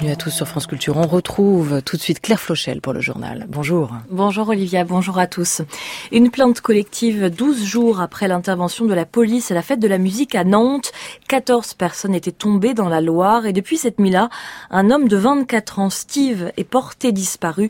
Bienvenue à tous sur France Culture. On retrouve tout de suite Claire Flochel pour le journal. Bonjour. Bonjour Olivia, bonjour à tous. Une plainte collective 12 jours après l'intervention de la police à la fête de la musique à Nantes. 14 personnes étaient tombées dans la Loire et depuis cette nuit-là, un homme de 24 ans, Steve, est porté disparu.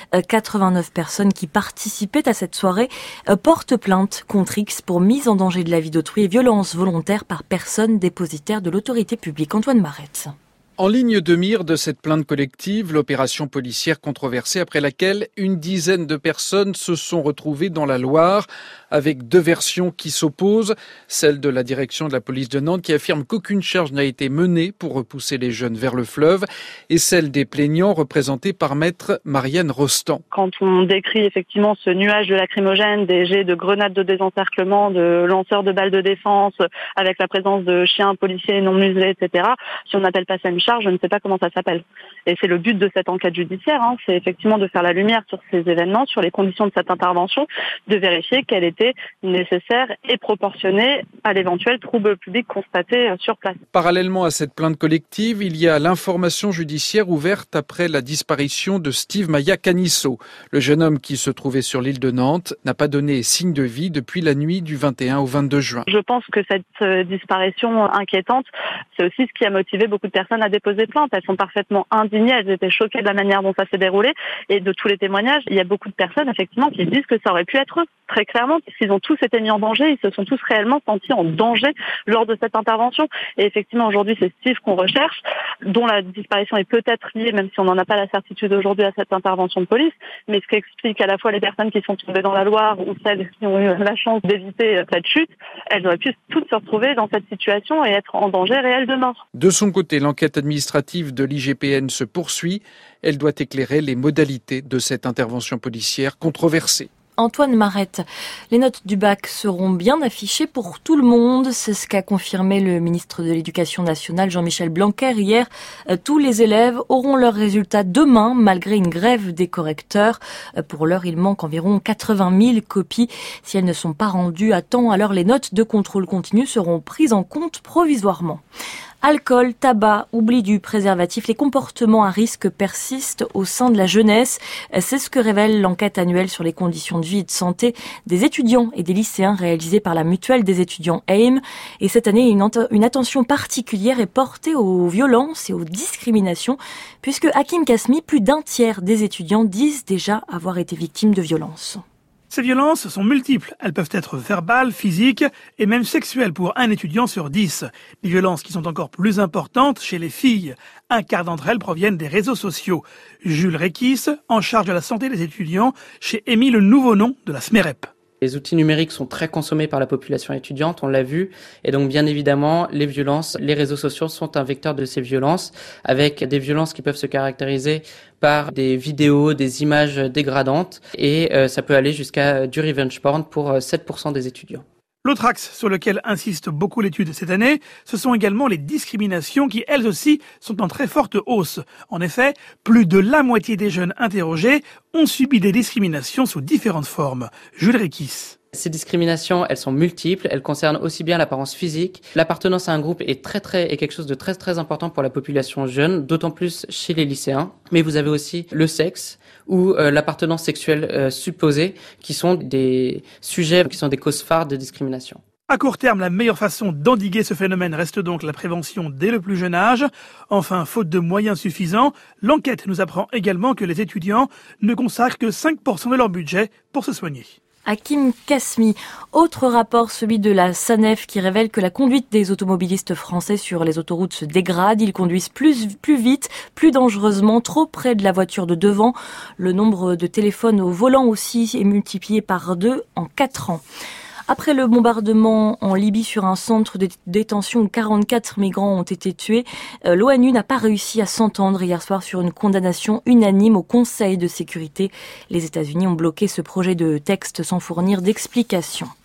89 personnes qui participaient à cette soirée portent plainte contre X pour mise en danger de la vie d'autrui et violence volontaire par personne dépositaire de l'autorité publique. Antoine Maretz. En ligne de mire de cette plainte collective, l'opération policière controversée après laquelle une dizaine de personnes se sont retrouvées dans la Loire avec deux versions qui s'opposent. Celle de la direction de la police de Nantes qui affirme qu'aucune charge n'a été menée pour repousser les jeunes vers le fleuve et celle des plaignants représentée par maître Marianne Rostand. Quand on décrit effectivement ce nuage de lacrymogène, des jets de grenades de désencerclement, de lanceurs de balles de défense avec la présence de chiens policiers non muselés, etc., si on n'appelle pas ça une charge, je ne sais pas comment ça s'appelle. Et c'est le but de cette enquête judiciaire, c'est effectivement de faire la lumière sur ces événements, sur les conditions de cette intervention, de vérifier qu'elle était nécessaire et proportionnée à l'éventuel trouble public constaté sur place. Parallèlement à cette plainte collective, il y a l'information judiciaire ouverte après la disparition de Steve Maya Canisso. Le jeune homme qui se trouvait sur l'île de Nantes n'a pas donné signe de vie depuis la nuit du 21 au 22 juin. Je pense que cette disparition inquiétante, c'est aussi ce qui a motivé beaucoup de personnes à déposer plainte. Elles sont parfaitement indignées, elles étaient choquées de la manière dont ça s'est déroulé et de tous les témoignages. Il y a beaucoup de personnes effectivement qui disent que ça aurait pu être eux, très clairement, puisqu'ils ont tous été mis en danger, ils se sont tous réellement sentis en danger lors de cette intervention. Et effectivement aujourd'hui c'est Steve qu'on recherche, dont la disparition est peut-être liée, même si on n'en a pas la certitude aujourd'hui, à cette intervention de police, mais ce qui explique à la fois les personnes qui sont tombées dans la Loire ou celles qui ont eu la chance d'éviter cette chute, elles auraient pu toutes se retrouver dans cette situation et être en danger réel de mort. De son côté, l'enquête administrative de l'IGPN se poursuit. Elle doit éclairer les modalités de cette intervention policière controversée. Antoine Maretz, les notes du bac seront bien affichées pour tout le monde. C'est ce qu'a confirmé le ministre de l'Éducation nationale, Jean-Michel Blanquer, hier. Tous les élèves auront leurs résultats demain, malgré une grève des correcteurs. Pour l'heure, il manque environ 80 000 copies. Si elles ne sont pas rendues à temps, alors les notes de contrôle continu seront prises en compte provisoirement. Alcool, tabac, oubli du préservatif, les comportements à risque persistent au sein de la jeunesse. C'est ce que révèle l'enquête annuelle sur les conditions de vie et de santé des étudiants et des lycéens réalisée par la mutuelle des étudiants AIM. Et cette année, une attention particulière est portée aux violences et aux discriminations, puisque Hakim Kasmi, plus d'un tiers des étudiants disent déjà avoir été victimes de violences. Ces violences sont multiples. Elles peuvent être verbales, physiques et même sexuelles pour un étudiant sur 10. Les violences qui sont encore plus importantes chez les filles. Un quart d'entre elles proviennent des réseaux sociaux. Jules Rekis, en charge de la santé des étudiants chez EMI, le nouveau nom de la SMEREP. Les outils numériques sont très consommés par la population étudiante, on l'a vu, et donc bien évidemment, les violences, les réseaux sociaux sont un vecteur de ces violences, avec des violences qui peuvent se caractériser par des vidéos, des images dégradantes, et ça peut aller jusqu'à du revenge porn pour 7% des étudiants. L'autre axe sur lequel insiste beaucoup l'étude cette année, ce sont également les discriminations qui, elles aussi, sont en très forte hausse. En effet, plus de la moitié des jeunes interrogés ont subi des discriminations sous différentes formes. Jules Rekis. Ces discriminations, elles sont multiples, elles concernent aussi bien l'apparence physique. L'appartenance à un groupe est quelque chose de très important pour la population jeune, d'autant plus chez les lycéens. Mais vous avez aussi le sexe ou l'appartenance sexuelle supposée, qui sont des sujets qui sont des causes phares de discrimination. À court terme, la meilleure façon d'endiguer ce phénomène reste donc la prévention dès le plus jeune âge. Enfin, faute de moyens suffisants, l'enquête nous apprend également que les étudiants ne consacrent que 5% de leur budget pour se soigner. Hakim Kasmi. Autre rapport, celui de la SANEF, qui révèle que la conduite des automobilistes français sur les autoroutes se dégrade. Ils conduisent plus vite, plus dangereusement, trop près de la voiture de devant. Le nombre de téléphones au volant aussi est multiplié par 2 en 4 ans. Après le bombardement en Libye sur un centre de détention où 44 migrants ont été tués, l'ONU n'a pas réussi à s'entendre hier soir sur une condamnation unanime au Conseil de sécurité. Les États-Unis ont bloqué ce projet de texte sans fournir d'explications.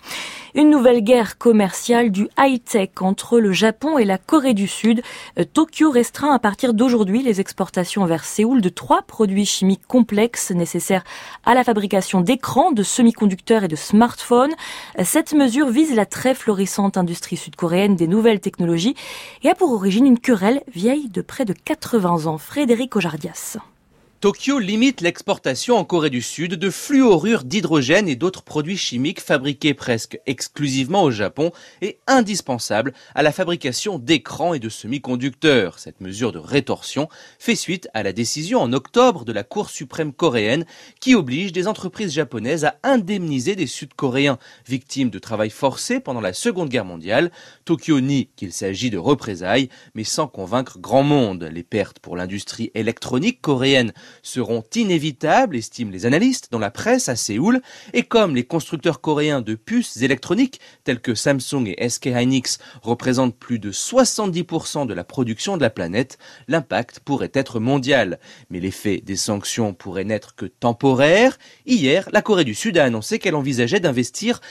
Une nouvelle guerre commerciale du high-tech entre le Japon et la Corée du Sud. Tokyo restreint à partir d'aujourd'hui les exportations vers Séoul de 3 produits chimiques complexes nécessaires à la fabrication d'écrans, de semi-conducteurs et de smartphones. Cette mesure vise la très florissante industrie sud-coréenne des nouvelles technologies et a pour origine une querelle vieille de près de 80 ans. Frédéric Ojardias. Tokyo limite l'exportation en Corée du Sud de fluorure d'hydrogène et d'autres produits chimiques fabriqués presque exclusivement au Japon et indispensables à la fabrication d'écrans et de semi-conducteurs. Cette mesure de rétorsion fait suite à la décision en octobre de la Cour suprême coréenne qui oblige des entreprises japonaises à indemniser des Sud-Coréens victimes de travail forcé pendant la Seconde Guerre mondiale. Tokyo nie qu'il s'agit de représailles, mais sans convaincre grand monde. Les pertes pour l'industrie électronique coréenne seront inévitables, estiment les analystes dans la presse à Séoul, et comme les constructeurs coréens de puces électroniques tels que Samsung et SK Hynix représentent plus de 70% de la production de la planète, l'impact pourrait être mondial. Mais l'effet des sanctions pourrait n'être que temporaire. Hier, la Corée du Sud a annoncé qu'elle envisageait d'investir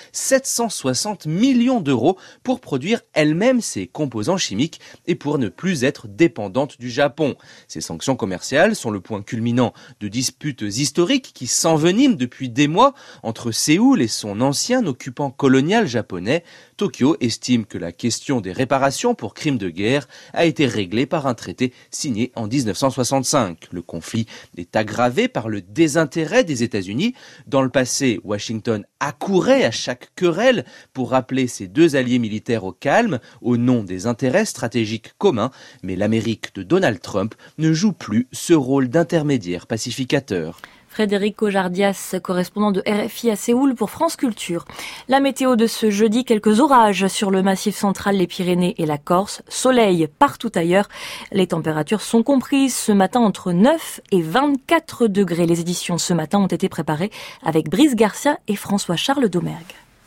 760 millions d'euros pour produire elle-même ses composants chimiques et pour ne plus être dépendante du Japon. Ces sanctions commerciales sont le point culminant de disputes historiques qui s'enveniment depuis des mois entre Séoul et son ancien occupant colonial japonais. Tokyo estime que la question des réparations pour crimes de guerre a été réglée par un traité signé en 1965. Le conflit est aggravé par le désintérêt des États-Unis. Dans le passé, Washington accourait à chaque querelle pour rappeler ses 2 alliés militaires au calme au nom des intérêts stratégiques communs. Mais l'Amérique de Donald Trump ne joue plus ce rôle d'intermédiaire pacificateur. Frédéric Ojardias, correspondant de RFI à Séoul pour France Culture. La météo de ce jeudi, quelques orages sur le massif central, les Pyrénées et la Corse. Soleil partout ailleurs. Les températures sont comprises ce matin entre 9 et 24 degrés. Les éditions ce matin ont été préparées avec Brice Garcia et François-Charles Domergue.